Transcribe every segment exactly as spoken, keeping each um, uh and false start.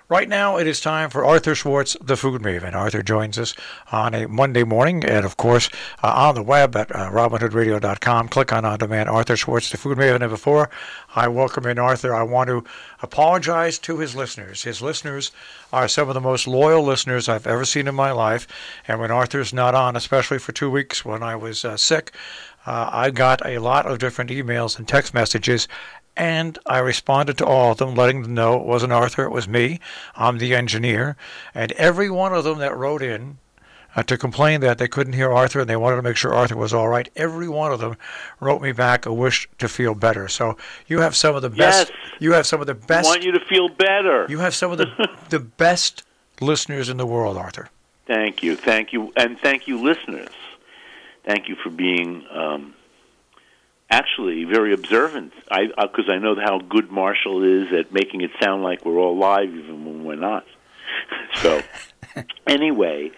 Right now, it is time for Arthur Schwartz, the Food Maven. Arthur joins us on a Monday morning, and of course, uh, on the web at uh, robin hood radio dot com. Click on On Demand, Arthur Schwartz, the Food Maven. And before I welcome in Arthur, I want to apologize to his listeners. His listeners are some of the most loyal listeners I've ever seen in my life. And when Arthur's not on, especially for two weeks when I was uh, sick, uh, I got a lot of different emails and text messages. And I responded to all of them, letting them know it wasn't Arthur, it was me. I'm the engineer. And every one of them that wrote in uh, to complain that they couldn't hear Arthur and they wanted to make sure Arthur was all right, every one of them wrote me back a wish to feel better. So you have some of the best. Yes. You have some of the best. I want you to feel better. You have some of the the best listeners in the world, Arthur. Thank you, thank you, and thank you, listeners. Thank you for being. Um, Actually, very observant, because I, I, I know how good Marshall is at making it sound like we're all live, even when we're not. So, anyway,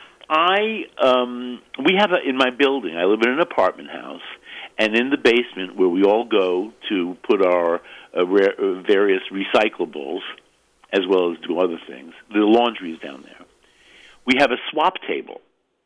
I um, we have a, in my building. I live in an apartment house, and in the basement where we all go to put our uh, rare, uh, various recyclables, as well as do other things. The laundry is down there. We have a swap table.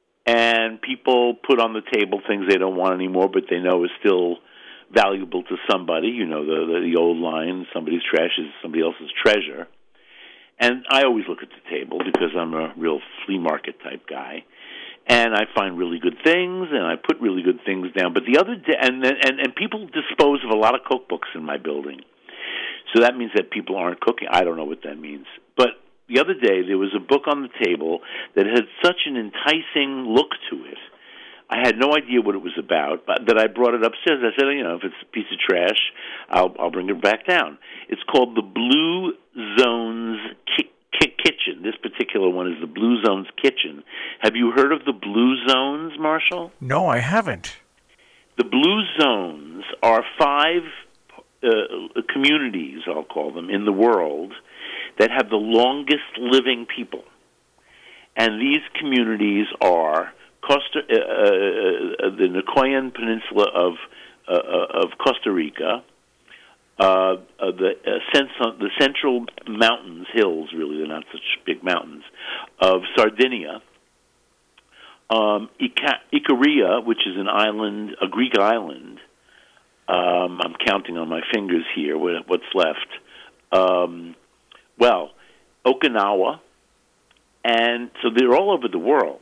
And people put on the table things they don't want anymore, but they know is still valuable to somebody. You know, the, the, the old line, somebody's trash is somebody else's treasure. And I always look at the table because I'm a real flea market type guy. And I find really good things, and I put really good things down. But the other day, and, and, and people dispose of a lot of cookbooks in my building. So that means that people aren't cooking. I don't know what that means. But the other day, there was a book on the table that had such an enticing look to it. I had no idea what it was about, but that I brought it upstairs. I said, you know, if it's a piece of trash, I'll, I'll bring it back down. It's called The Blue Zones Ki- Ki- Kitchen. This particular one is The Blue Zones Kitchen. Have you heard of the Blue Zones, Marshall? No, I haven't. The Blue Zones are five uh, communities, I'll call them, in the world that have the longest living people. And these communities are Costa, uh, uh, the Nicoyan Peninsula of uh, of Costa Rica, uh, uh, the, uh, cent- the central mountains, hills, really, they're not such big mountains, of Sardinia, um, Ica- Icaria, which is an island, a Greek island. Um, I'm counting on my fingers here what's left. Um, Well, Okinawa, and so they're all over the world.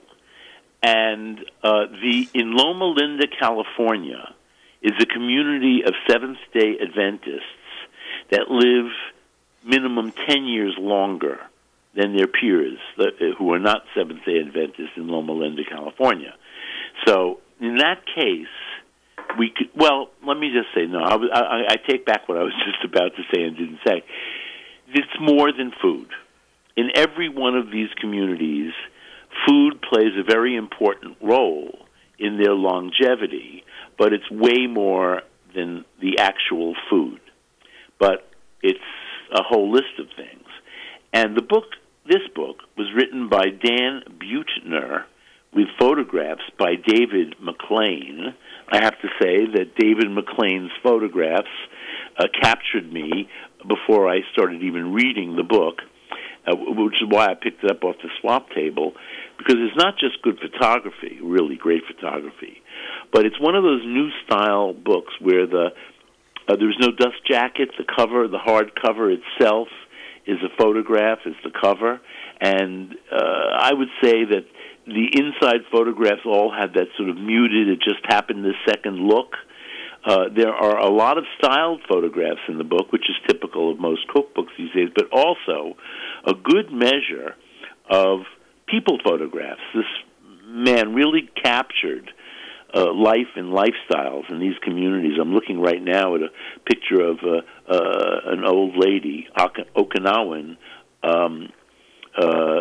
And uh, the in Loma Linda, California, is a community of Seventh-day Adventists that live minimum ten years longer than their peers who are not Seventh-day Adventists in Loma Linda, California. So in that case, we could, well, let me just say, no, I, I, I take back what I was just about to say and didn't say. It's more than food. In every one of these communities, food plays a very important role in their longevity, but it's way more than the actual food. But it's a whole list of things. And the book, this book, was written by Dan Buettner with photographs by David McLean. I have to say that David McLean's photographs uh, captured me before I started even reading the book, uh, which is why I picked it up off the swap table, because it's not just good photography, really great photography, but it's one of those new style books where the uh, there's no dust jacket. The cover, the hard cover itself, is a photograph, is the cover, and uh, I would say that the inside photographs all had that sort of muted, it just happened this second look. Uh, there are a lot of styled photographs in the book, which is typical of most cookbooks these days, but also a good measure of people photographs. This man really captured uh, life and lifestyles in these communities. I'm looking right now at a picture of uh, uh, an old lady, Okinawan, um, uh,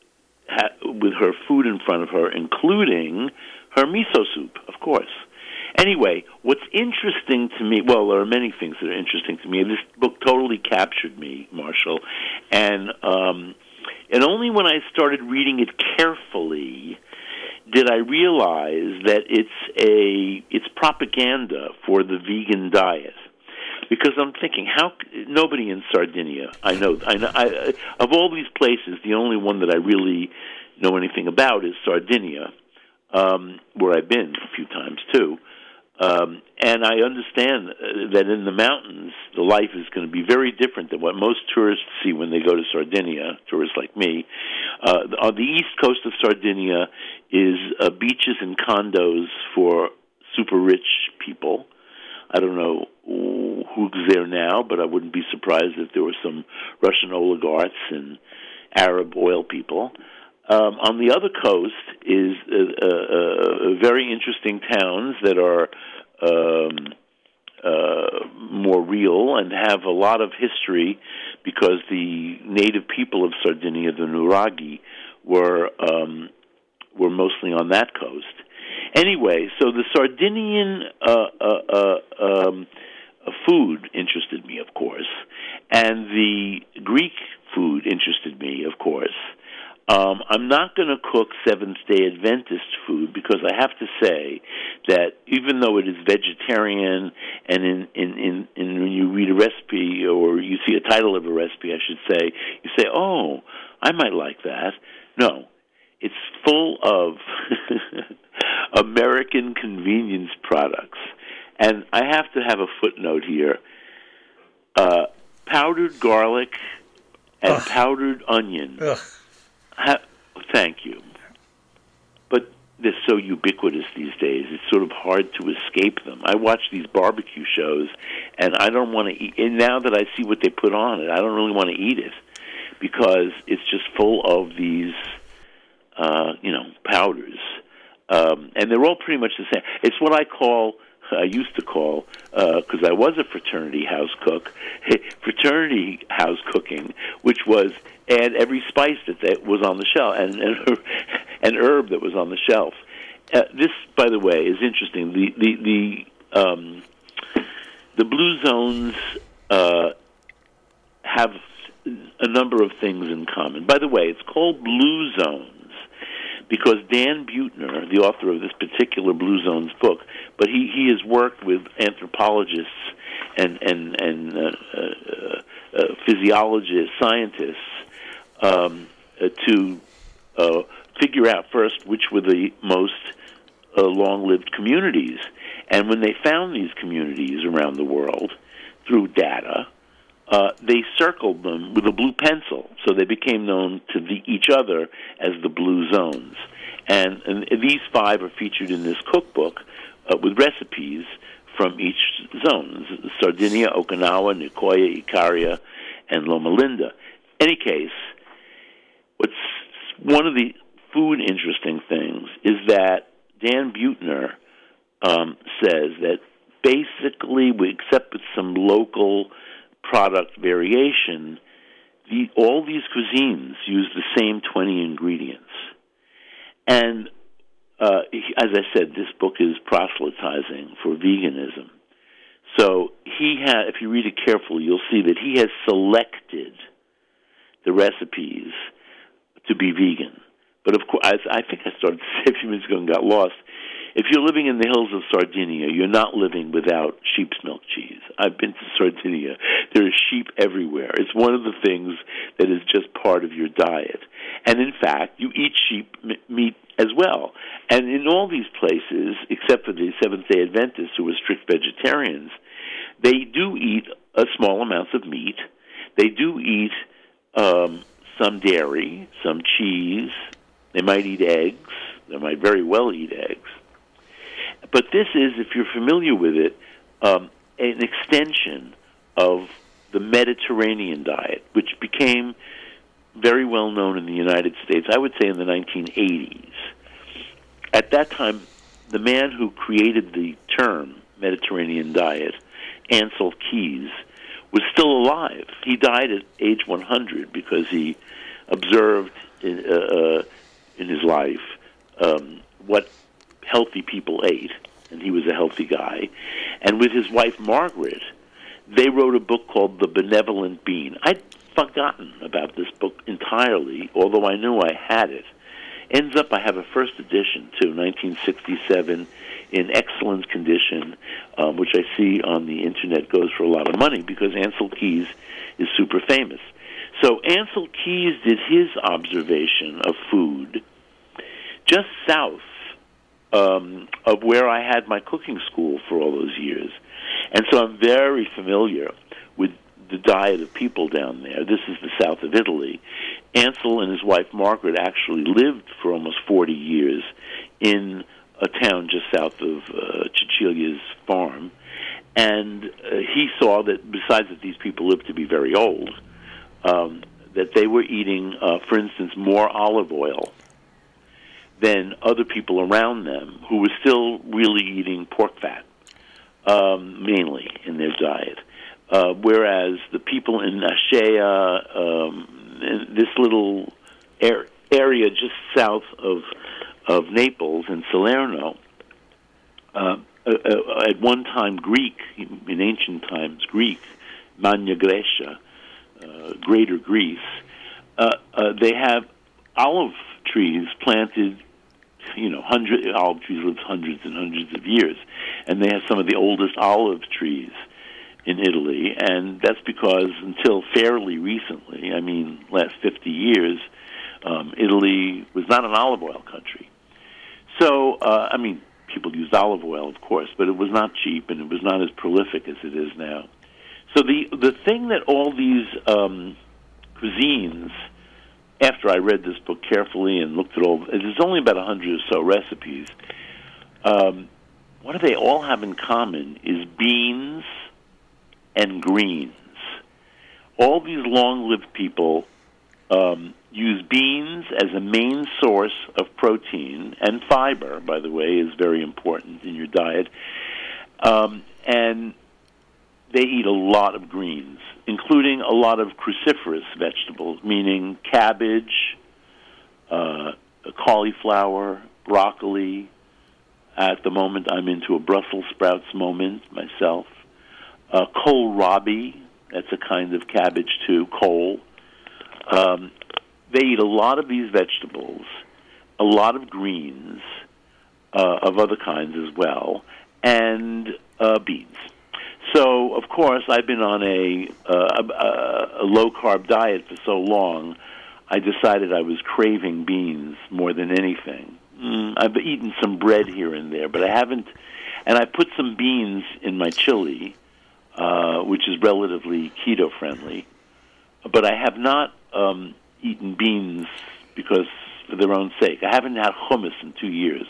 ha- with her food in front of her, including her miso soup, of course. Anyway, what's interesting to me, well, there are many things that are interesting to me. This book totally captured me, Marshall, and um, and only when I started reading it carefully did I realize that it's a it's propaganda for the vegan diet. because I'm thinking, how nobody in Sardinia, I know, I know, I, of all these places, the only one that I really know anything about is Sardinia, um, where I've been a few times too. Um, and I understand that in the mountains, the life is going to be very different than what most tourists see when they go to Sardinia, tourists like me. Uh, on the east coast of Sardinia is uh, beaches and condos for super rich people. I don't know who's there now, but I wouldn't be surprised if there were some Russian oligarchs and Arab oil people. Um, on the other coast is uh, uh, very interesting towns that are um, uh, more real and have a lot of history because the native people of Sardinia, the Nuraghi, were um, were mostly on that coast. Anyway, so the Sardinian uh, uh, uh, um, food interested me, of course, and the Greek food interested me, of course. Um, I'm not going to cook Seventh-day Adventist food because I have to say that even though it is vegetarian and in, in, in, in when you read a recipe or you see a title of a recipe, I should say, you say, oh, I might like that. No, it's full of American convenience products. And I have to have a footnote here. Uh, powdered garlic and Ugh. powdered onion. Ugh. Ha- thank you. But they're so ubiquitous these days, it's sort of hard to escape them. I watch these barbecue shows, and I don't want to eat. And now that I see what they put on it, I don't really want to eat it because it's just full of these, uh, you know, powders. Um, and they're all pretty much the same. It's what I call, I used to call, because uh, I was a fraternity house cook, fraternity house cooking, which was add every spice that, that was on the shelf and, and an herb that was on the shelf. Uh, this, by the way, is interesting. The the the, um, the blue zones uh, have a number of things in common. By the way, it's called Blue Zones because Dan Buettner, the author of this particular Blue Zones book, but he, he has worked with anthropologists and and and uh, uh, uh, physiologists, scientists, um, uh, to uh, figure out first which were the most uh, long-lived communities. And when they found these communities around the world through data, uh, they circled them with a blue pencil, so they became known to the, each other as the Blue Zones. And, and these five are featured in this cookbook uh, with recipes from each zone: Sardinia, Okinawa, Nicoya, Ikaria, and Loma Linda. Any case, what's one of the food interesting things is that Dan Buettner um, says that basically, we, except with some local product variation, the, all these cuisines use the same twenty ingredients. And uh, as I said, this book is proselytizing for veganism. So he ha- if you read it carefully, you'll see that he has selected the recipes to be vegan. But of course, I think I started to say a few minutes ago and got lost. If you're living in the hills of Sardinia, you're not living without sheep's milk cheese. I've been to Sardinia. There is sheep everywhere. It's one of the things that is just part of your diet. And in fact, you eat sheep m- meat as well. And in all these places, except for the Seventh-day Adventists who are strict vegetarians, they do eat a small amounts of meat. They do eat um, some dairy, some cheese. They might eat eggs. They might very well eat eggs. But this is, if you're familiar with it, um, an extension of the Mediterranean diet, which became very well known in the United States, I would say in the nineteen eighties. At that time, the man who created the term Mediterranean diet, Ancel Keys, was still alive. He died at age one hundred because he observed in, uh, in his life um, what healthy people ate, and he was a healthy guy. And with his wife, Margaret, they wrote a book called The Benevolent Bean. I'd forgotten about this book entirely, although I knew I had it. Ends up I have a first edition, too, nineteen sixty-seven, in excellent condition, um, which I see on the Internet goes for a lot of money because Ansel Keys is super famous. So Ansel Keys did his observation of food just south um, of where I had my cooking school for all those years. And so I'm very familiar with the diet of people down there. This is the south of Italy. Ansel and his wife Margaret actually lived for almost forty years in a town just south of uh, Cecilia's farm. And uh, he saw that besides that these people lived to be very old, um, that they were eating, uh, for instance, more olive oil than other people around them who were still really eating pork fat, um, mainly in their diet. Uh, whereas the people in Achaia, um, in this little air, area just south of of Naples and Salerno, uh, uh, uh, at one time Greek, in ancient times Greek, Magna Graecia, uh, Greater Greece, uh, uh, they have olive trees planted, you know, hundred olive trees live hundreds and hundreds of years, and they have some of the oldest olive trees in Italy, and that's because until fairly recently, I mean, last fifty years, um, Italy was not an olive oil country. So, uh, I mean, people used olive oil, of course, but it was not cheap, and it was not as prolific as it is now. So the the thing that all these um, cuisines, after I read this book carefully and looked at all, there's only about a hundred or so recipes. Um, what do they all have in common is beans and greens. All these long-lived people um, use beans as a main source of protein, and fiber, by the way, is very important in your diet. Um, and they eat a lot of greens, including a lot of cruciferous vegetables, meaning cabbage, uh, cauliflower, broccoli. At the moment, I'm into a Brussels sprouts moment myself. Uh, kohlrabi, that's a kind of cabbage too, kohl. Um, they eat a lot of these vegetables, a lot of greens uh, of other kinds as well, and uh, beans. So, of course, I've been on a, uh, a, a low-carb diet for so long, I decided I was craving beans more than anything. Mm, I've eaten some bread here and there, but I haven't, and I put some beans in my chili, Uh, which is relatively keto-friendly. But I have not um, eaten beans because for their own sake. I haven't had hummus in two years.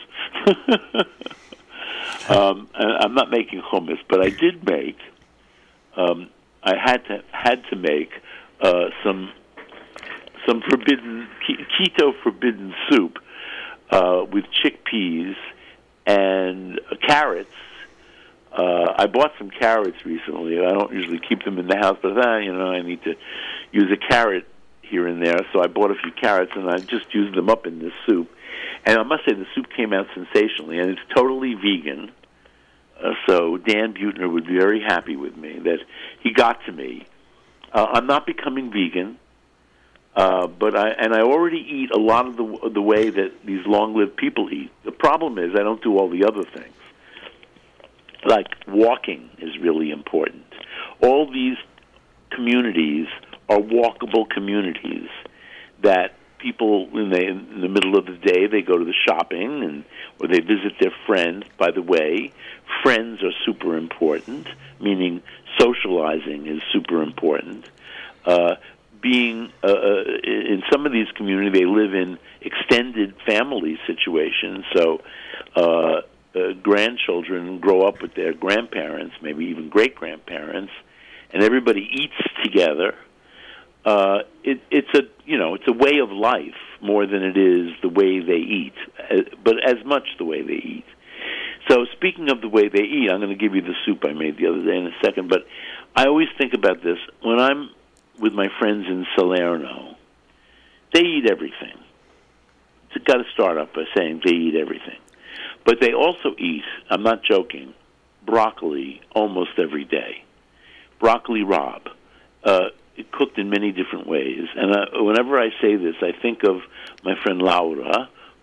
um, I'm not making hummus, but I did make, um, I had to had to make uh, some some forbidden, keto-forbidden soup uh, with chickpeas and carrots. Uh, I bought some carrots recently. I don't usually keep them in the house, but uh, you know, I need to use a carrot here and there. So I bought a few carrots, and I just used them up in this soup. And I must say, the soup came out sensationally, and it's totally vegan. Uh, so Dan Buettner would be very happy with me that he got to me. Uh, I'm not becoming vegan, uh, but I and I already eat a lot of the the way that these long-lived people eat. The problem is I don't do all the other things. Like walking is really important. All these communities are walkable communities that people, when they, in the middle of the day, they go to the shopping and or they visit their friends. By the way, friends are super important, meaning socializing is super important. Uh, being uh, in some of these communities, they live in extended family situations, so uh, Uh, grandchildren grow up with their grandparents, maybe even great-grandparents, and everybody eats together. Uh, it, it's a you know it's a way of life more than it is the way they eat, uh, but as much the way they eat. So speaking of the way they eat, I'm going to give you the soup I made the other day in a second. But I always think about this when I'm with my friends in Salerno. They eat everything. It's got to start off by saying they eat everything. But they also eat, I'm not joking, broccoli almost every day. Broccoli rabe, uh, cooked in many different ways. And uh, whenever I say this, I think of my friend Laura,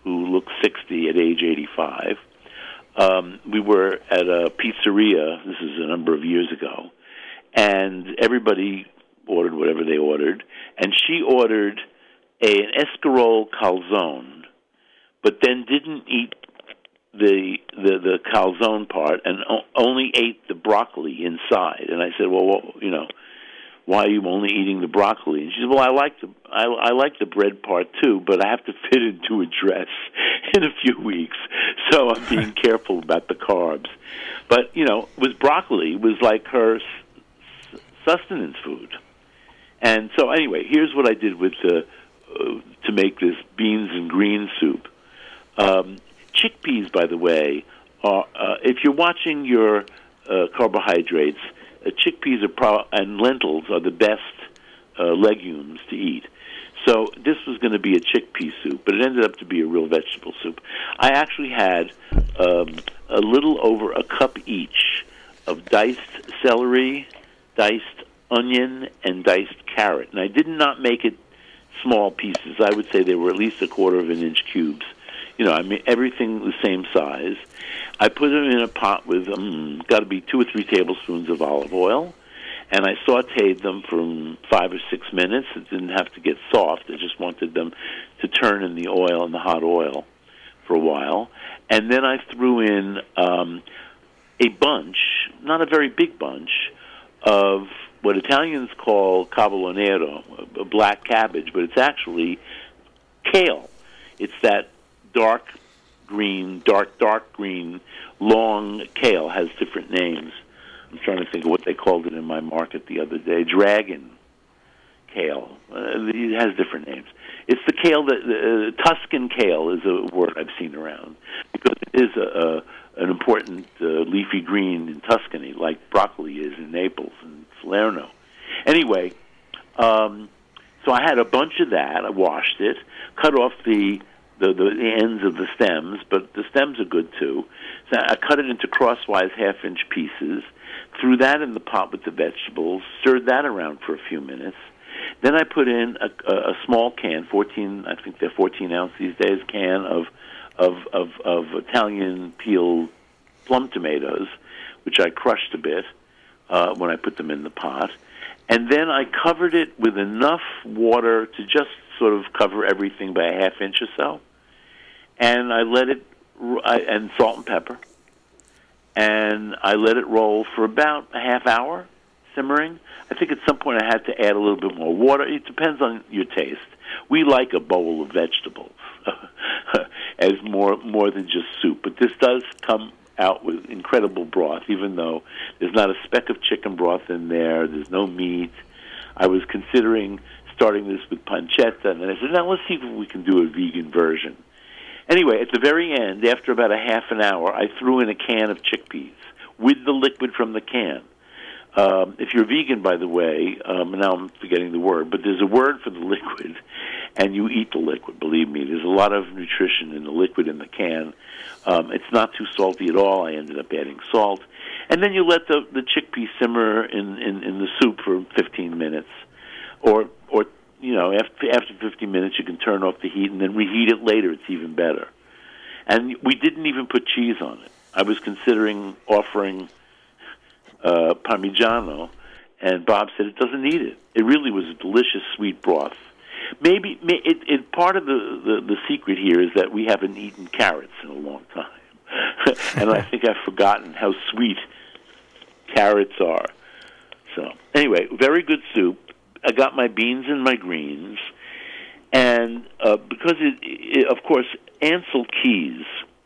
who looked sixty at age eighty-five. Um, we were at a pizzeria, this is a number of years ago, and everybody ordered whatever they ordered, and she ordered a, an escarole calzone, but then didn't eat the the, the calzone part and o- only ate the broccoli inside. And I said, well, well, you know, why are you only eating the broccoli? And she said, well, I like the I, I like the bread part too, but I have to fit into a dress in a few weeks, so I'm being careful about the carbs. But you know, it was broccoli it was like her s- sustenance food. And so anyway, here's what I did with the uh, to make this beans and greens soup. Um, chickpeas, by the way, are uh, if you're watching your uh, carbohydrates. Uh, chickpeas are pro- and lentils are the best uh, legumes to eat. So this was going to be a chickpea soup, but it ended up to be a real vegetable soup. I actually had um, a little over a cup each of diced celery, diced onion, and diced carrot. And I did not make it small pieces. I would say they were at least a quarter of an inch cubes. You know, I mean, everything the same size. I put them in a pot with, um, got to be two or three tablespoons of olive oil, and I sautéed them for five or six minutes. It didn't have to get soft. I just wanted them to turn in the oil, in the hot oil, for a while. And then I threw in um, a bunch, not a very big bunch, of what Italians call cavolo nero, a black cabbage, but it's actually kale. It's that dark green, dark, dark green, long kale, has different names. I'm trying to think of what they called it in my market the other day. Dragon kale. Uh, it has different names. It's the kale that, uh, Tuscan kale is a word I've seen around, because it is a, a, an important uh, leafy green in Tuscany, like broccoli is in Naples and Salerno. Anyway, um, so I had a bunch of that. I washed it, cut off the The, the ends of the stems, but the stems are good too. So I cut it into crosswise half-inch pieces, threw that in the pot with the vegetables, stirred that around for a few minutes. Then I put in a, a, a small can, fourteen, I think they're fourteen ounce these days, can of of of, of Italian peeled plum tomatoes, which I crushed a bit uh, when I put them in the pot. And then I covered it with enough water to just sort of cover everything by a half inch or so. And I let it, and salt and pepper, and I let it roll for about a half hour, simmering. I think at some point I had to add a little bit more water. It depends on your taste. We like a bowl of vegetables as more more than just soup, but this does come out with incredible broth, even though there's not a speck of chicken broth in there. There's no meat. I was considering starting this with pancetta, and then I said, now let's see if we can do a vegan version. Anyway, at the very end, after about a half an hour, I threw in a can of chickpeas with the liquid from the can. Um, if you're vegan, by the way, um, now I'm forgetting the word, but there's a word for the liquid, and you eat the liquid, believe me. There's a lot of nutrition in the liquid in the can. Um, it's not too salty at all. I ended up adding salt. And then you let the, the chickpea simmer in, in, in the soup for fifteen minutes. Or, or you know, after, after fifteen minutes, you can turn off the heat and then reheat it later. It's even better. And we didn't even put cheese on it. I was considering offering uh, Parmigiano, and Bob said it doesn't need it. It really was a delicious sweet broth. Maybe it, it part of the, the, the secret here is that we haven't eaten carrots in a long time. And I think I've forgotten how sweet carrots are. So anyway, very good soup. I got my beans and my greens. And uh, because, it, it, of course, Ancel Keys,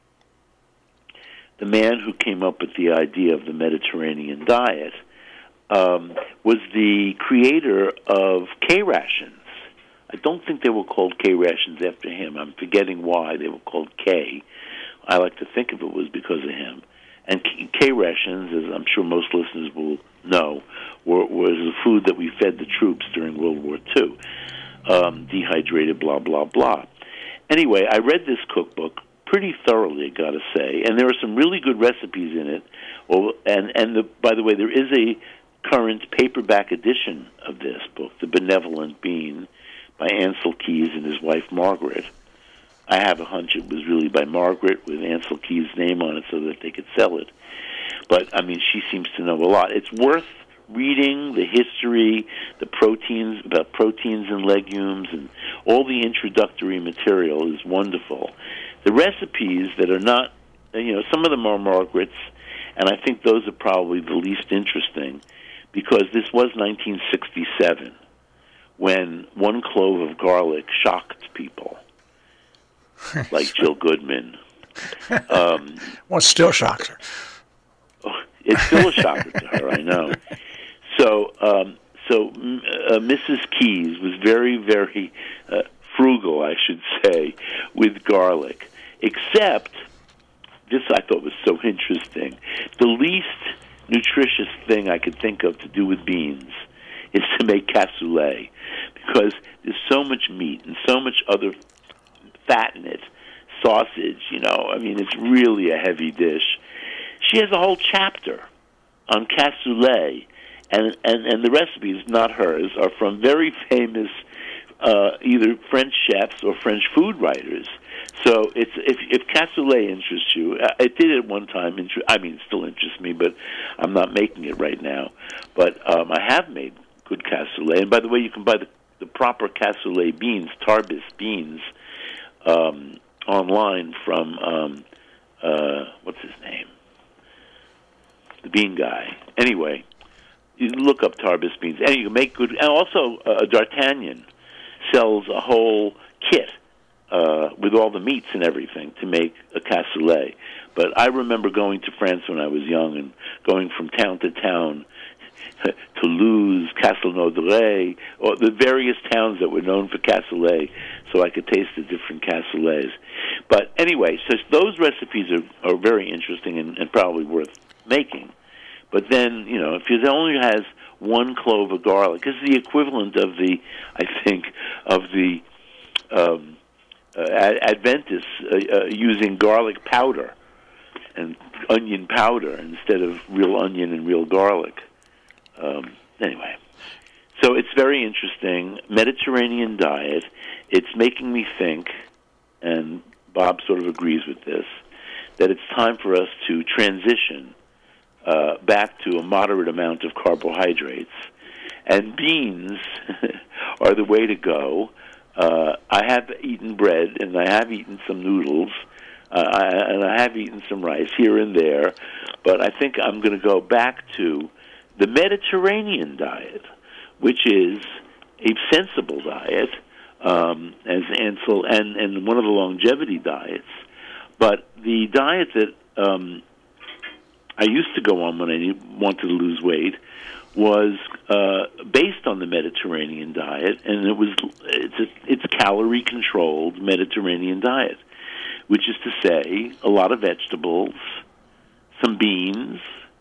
the man who came up with the idea of the Mediterranean diet, um, was the creator of K-rations. I don't think they were called K-rations after him. I'm forgetting why they were called K. I like to think of it was because of him. And K-rations, as I'm sure most listeners will know, were, was the food that we fed the troops during World War Two. Um, dehydrated, blah, blah, blah. Anyway, I read this cookbook pretty thoroughly, I got to say, and there are some really good recipes in it. Well, and and the, by the way, there is a current paperback edition of this book, The Benevolent Bean, by Ancel Keys and his wife Margaret. I have a hunch it was really by Margaret with Ansel Keys' name on it so that they could sell it. But, I mean, she seems to know a lot. It's worth reading the history, the proteins, about proteins and legumes, and all the introductory material is wonderful. The recipes that are not, you know, some of them are Margaret's, and I think those are probably the least interesting, because this was nineteen sixty-seven, when one clove of garlic shocked people, like Jill Goodman. Um, well, it still shocks her. It's still a shocker to her, I know. So, um, so uh, Missus Keys was very, very uh, frugal, I should say, with garlic. Except, this I thought was so interesting, the least nutritious thing I could think of to do with beans is to make cassoulet, because there's so much meat and so much other fat in it, sausage, you know, I mean, it's really a heavy dish. She has a whole chapter on cassoulet, and, and, and the recipes, not hers, are from very famous uh, either French chefs or French food writers. So it's if, if cassoulet interests you, it did at one time, I mean, it still interests me, but I'm not making it right now. But um, I have made good cassoulet. And by the way, you can buy the, the proper cassoulet beans, Tarbis beans, um, online from, um, uh, what's his name? The bean guy. Anyway, you look up Tarbis beans, and you can make good. And also, uh, D'Artagnan sells a whole kit uh, with all the meats and everything to make a cassoulet. But I remember going to France when I was young and going from town to town, Toulouse, Castelnaudary, or the various towns that were known for cassoulet, so I could taste the different cassoulets. But anyway, so those recipes are, are very interesting and, and probably worth making. But then, you know, if it only has one clove of garlic, it's the equivalent of the, I think, of the um, uh, Adventists uh, uh, using garlic powder and onion powder instead of real onion and real garlic. Um, anyway, so it's very interesting. Mediterranean diet. It's making me think, and Bob sort of agrees with this, that it's time for us to transition uh, back to a moderate amount of carbohydrates. And beans are the way to go. Uh, I have eaten bread, and I have eaten some noodles, uh, I, and I have eaten some rice here and there, but I think I'm going to go back to the Mediterranean diet, which is a sensible diet, um, as Ansel, and, and one of the longevity diets. But the diet that um, I used to go on when I wanted to lose weight was uh, based on the Mediterranean diet, and it was it's a, it's calorie controlled Mediterranean diet, which is to say a lot of vegetables, some beans,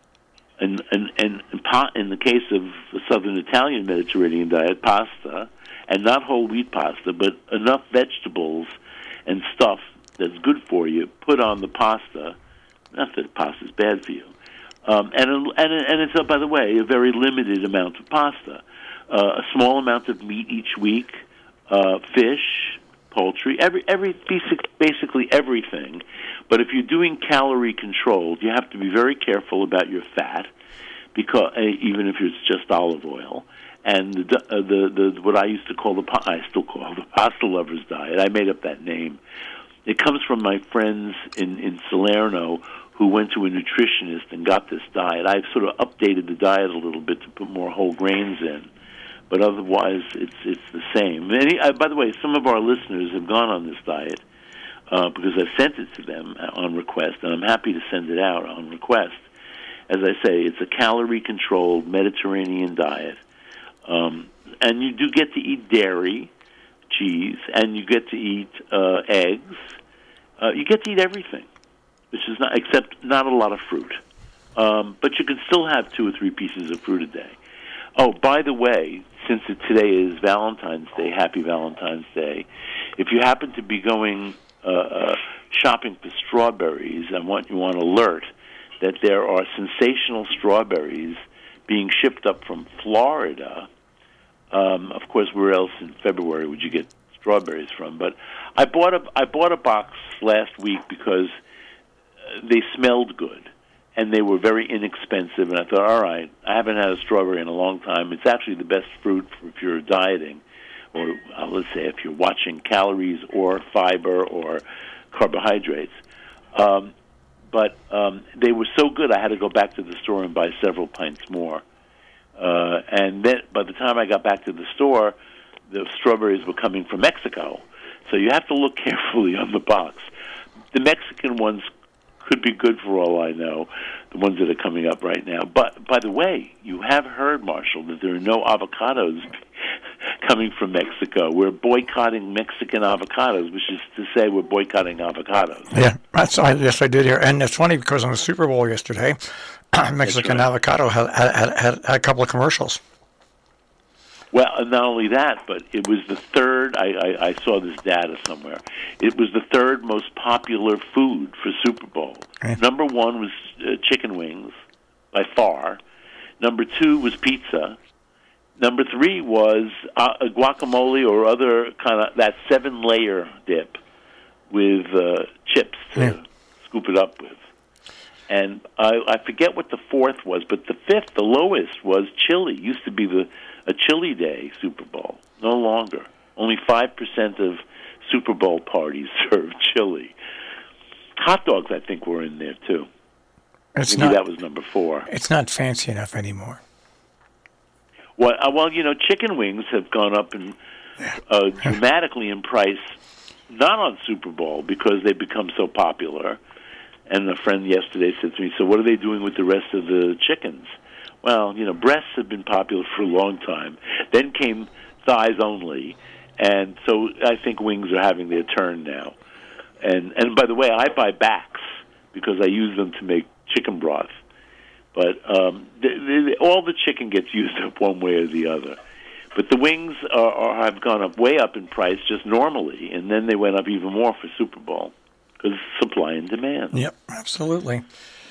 and and and, and pa- in the case of the Southern Italian Mediterranean diet, pasta, and not whole wheat pasta, but enough vegetables and stuff that's good for you put on the pasta. Not that pasta is bad for you. Um, and, and and it's, uh, by the way, a very limited amount of pasta. Uh, a small amount of meat each week, uh, fish, poultry, every every basic, basically everything. But if you're doing calorie controlled, you have to be very careful about your fat, because uh, even if it's just olive oil. And the, uh, the the what I used to call the I still call the pasta lovers diet. I made up that name. It comes from my friends in in Salerno who went to a nutritionist and got this diet. I've sort of updated the diet a little bit to put more whole grains in, but otherwise it's it's the same. Many, uh, by the way, some of our listeners have gone on this diet uh, because I've sent it to them on request, and I'm happy to send it out on request. As I say, it's a calorie-controlled Mediterranean diet, um, and you do get to eat dairy, cheese, and you get to eat uh, eggs. Uh, you get to eat everything, which is not, except not a lot of fruit. Um, but you can still have two or three pieces of fruit a day. Oh, by the way, since it, today is Valentine's Day, happy Valentine's Day, if you happen to be going uh, uh, shopping for strawberries, I want you want to alert that there are sensational strawberries being shipped up from Florida. Um, of course, where else in February would you get strawberries from. But I bought a I bought a box last week because they smelled good and they were very inexpensive. And I thought, all right, I haven't had a strawberry in a long time. It's actually the best fruit if you're dieting, or uh, let's say if you're watching calories or fiber or carbohydrates. Um, but um, they were so good, I had to go back to the store and buy several pints more. Uh, and then by the time I got back to the store, the strawberries were coming from Mexico. So you have to look carefully on the box. The Mexican ones could be good for all I know, the ones that are coming up right now. But, by the way, you have heard, Marshall, that there are no avocados coming from Mexico. We're boycotting Mexican avocados, which is to say we're boycotting avocados. Yeah, that's, I, yes, I did hear. And it's funny because on the Super Bowl yesterday, Mexican right. avocado had, had, had, had a couple of commercials. Well, not only that, but it was the third, I, I, I saw this data somewhere, it was the third most popular food for Super Bowl. Okay. Number one was uh, chicken wings, by far. Number two was pizza. Number three was uh, a guacamole or other kind of, that seven-layer dip with uh, chips to yeah. scoop it up with. And I, I forget what the fourth was, but the fifth, the lowest, was chili. Used to be the a chili day Super Bowl. No longer. Only five percent of Super Bowl parties serve chili. Hot dogs, I think, were in there, too. It's Maybe not, that was number four. It's not fancy enough anymore. Well, uh, well, you know, chicken wings have gone up in, uh, dramatically in price, not on Super Bowl, because they've become so popular. And a friend yesterday said to me, so what are they doing with the rest of the chickens? Well, you know, breasts have been popular for a long time. Then came thighs only, and so I think wings are having their turn now. And and by the way, I buy backs because I use them to make chicken broth. But um, the, the, all the chicken gets used up one way or the other. But the wings are, are, have gone up way up in price just normally, and then they went up even more for Super Bowl because supply and demand. Yep, absolutely.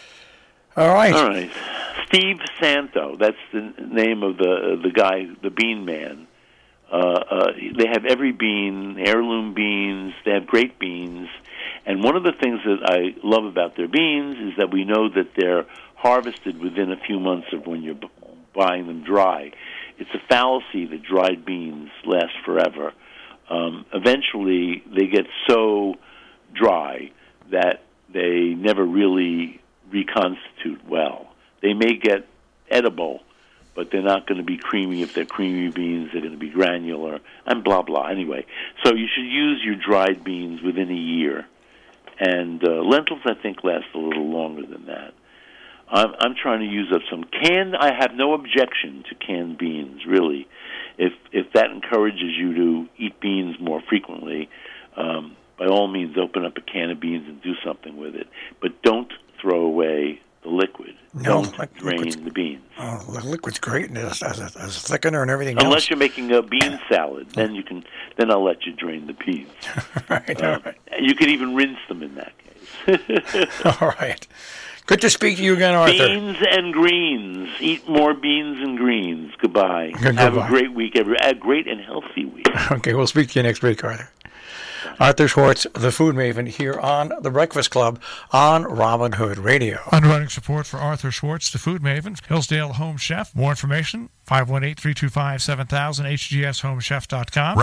All right. All right. Steve Santo, that's the name of the uh, the guy, the bean man. Uh, uh, they have every bean, heirloom beans. They have great beans. And one of the things that I love about their beans is that we know that they're harvested within a few months of when you're b- buying them dry. It's a fallacy that dried beans last forever. Um, eventually, they get so dry that they never really reconstitute well. They may get edible, but they're not going to be creamy. If they're creamy beans, they're going to be granular, and blah, blah. Anyway, so you should use your dried beans within a year. And uh, lentils, I think, last a little longer than that. I'm, I'm trying to use up some canned. I have no objection to canned beans, really. If if that encourages you to eat beans more frequently, um, by all means, open up a can of beans and do something with it. But don't throw away the liquid. No, don't like, drain liquid's, the beans. Oh, the liquid's great as, as, a, as a thickener and everything Unless else. you're making a bean salad, then you can. Then I'll let you drain the beans. right, uh, all right. You can even rinse them in that case. All right. Good to speak to you again, Arthur. Beans and greens. Eat more beans and greens. Goodbye. Good, Have goodbye. a great week. Every, a great and healthy week. Okay, we'll speak to you next week, Arthur. Arthur Schwartz, the Food Maven, here on The Breakfast Club on Robin Hood Radio. Underwriting support for Arthur Schwartz, the Food Maven, Hillsdale Home Chef. More information, five one eight, three two five, seven thousand, H G S home chef dot com.